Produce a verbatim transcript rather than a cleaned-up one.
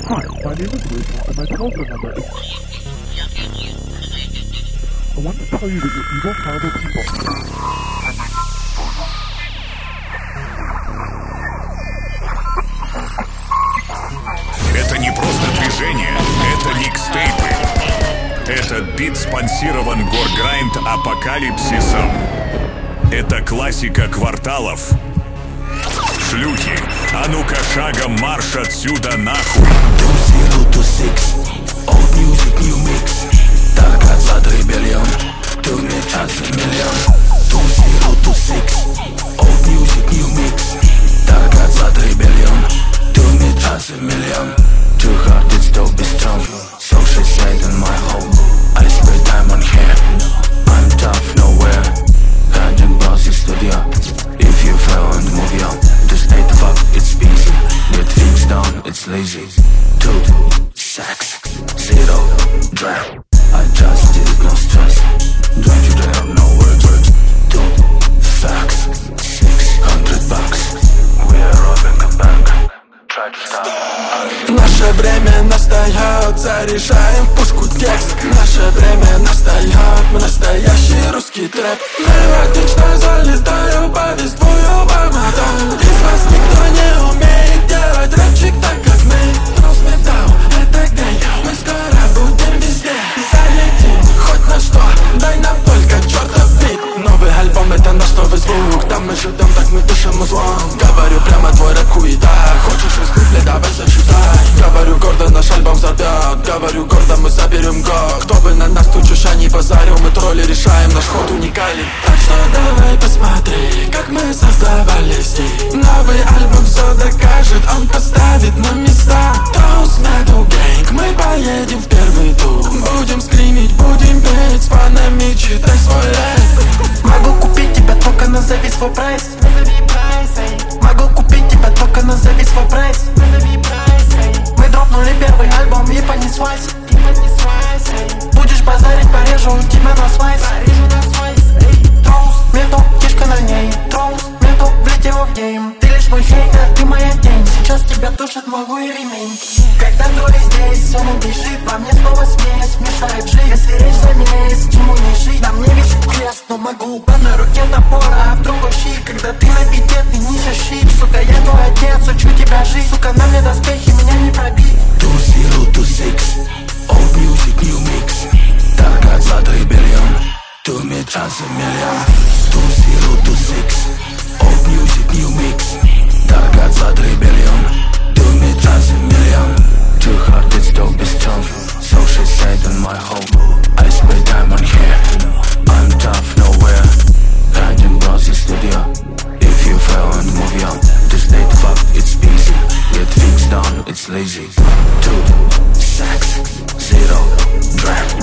Hi, my name is Rachel, and my telephone number is... I want to tell you that you're evil, horrible people. Это не просто движение, это микстейпы. Этот бит спонсирован Горграйнд Апокалипсисом. Это классика кварталов. Шлюхи, а ну-ка шагом марш отсюда нахуй. two zero two six, old music, new mix. Target Vlad Rebellion, two me chance a million. two zero two six, old music, new mix. Target Vlad Rebellion, two me chance a million. Too hard, it's dope, be strong. So she said in my home, I spray time on hair. I'm tough, nowhere. Hunting bossy studio. If you fail and move on, just ain't fuck, it's busy. Get things done, it's lazy. Two, sex, zero, drag. I just did no stress. Don't you dare, no words. Two, facts, six hundred bucks. We are robbing a bank. Try to stop. Наше время настает, заряжаем в пушку текст. Наше время настает, мы настоящий русский трэп. Мелодично залетаю, повествую вам о том. Из вас никто не умеет делать рэпчик так, как мы. Росметал, это гей, мы скоро будем везде. Залетим хоть на что, дай нам только чертов бит. Новый альбом, это наш новый звук. Там мы живем, так мы дышим узлом. Говорю прямо, твой рэп хуета. Хочешь раскрыть, давай зачитай. Говорю гордо, наш альбом взорвет. Говорю гордо, мы заберем год. Кто бы на нас тут чушь не базарил, мы тролли решаем, наш ход уникален. Так что давай посмотри, как мы создавали стиль. Новый альбом все докажет, он поставит на места. Toast Metal Gang, мы поедем в первый тур. Будем скримить, будем петь, с фанами читай свой рэп. Могу купить тебя, только назови свой прайс. Могу купить тебя, только назови свой прайс. Мы дропнули первый альбом и понеслась. Будешь базарить, порежу у тебя на слайс. Троус, метал, кишка на ней. Троус, метал, влетела в гейм. Ты лишь мой хейтер, ты моя тень. Сейчас тебя душит мой ремень. Когда тролли здесь, все не бежит. Во мне снова смесь, мешает жить. Если речь за месть, ему не жить. На мне висит крест, но могу по на руке топора, а в другой щит. Когда ты на бите, ты не щит. Сука, я твой отец, учу тебя жить. Сука, на мне доспехи, меня не пробить. two zero two six, old music, new mix. Target Vlad Rebellion, two me chance a million. two zero two six, old music, new mix. Target Vlad Rebellion, two me chance a million. Too hard, it's dope, be strong. So she said in my home, I spray time on hair. I'm tough, nowhere. Hunting bossy studio. If you fail and move on, just ain't fuck, it's busy. Get things done, it's lazy. Two, sex, zero, drag.